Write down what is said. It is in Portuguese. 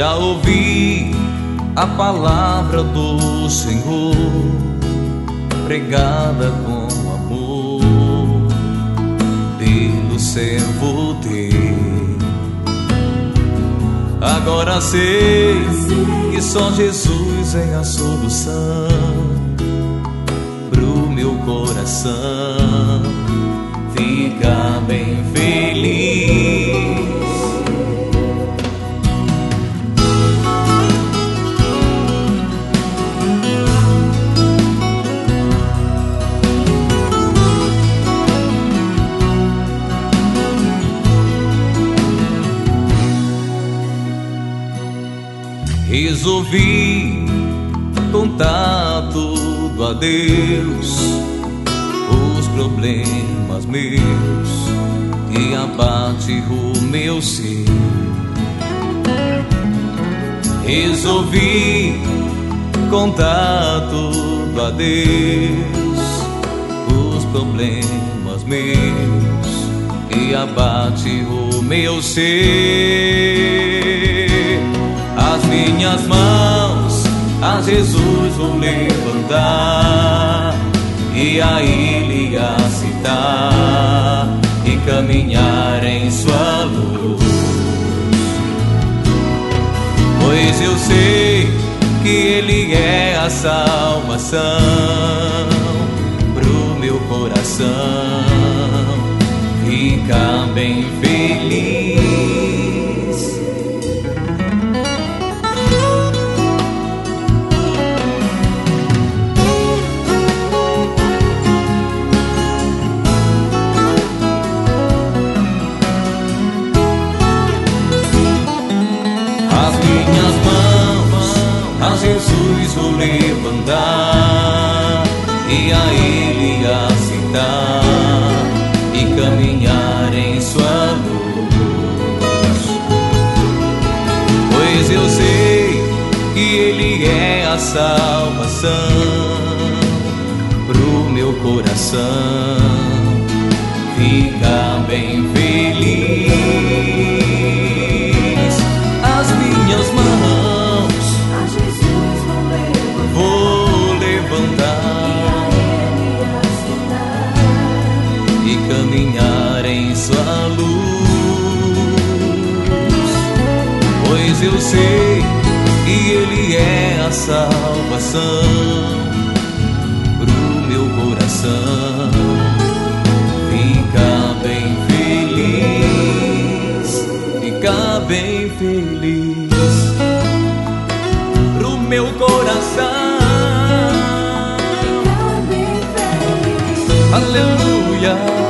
Já ouvi a palavra do Senhor pregada com amor pelo servo dele. Agora sei que só Jesus é a solução pro meu coração ficar bem feliz. Resolvi contar tudo a Deus, os problemas meus que abate o meu ser. Resolvi contar tudo a Deus, os problemas meus que abate o meu ser. As minhas mãos a Jesus vou levantar e a Ele a citar e caminhar em sua luz. Pois eu sei que Ele é a salvação pro meu coração ficar bem feliz. A Jesus vou levantar e a Ele a citar e caminhar em sua luz. Pois eu sei que Ele é a salvação pro meu coração ficar bem feliz. As minhas mãos e caminhar em sua luz. Pois eu sei que Ele é a salvação pro meu coração ficar bem feliz, ficar bem feliz pro meu coração. Aleluia.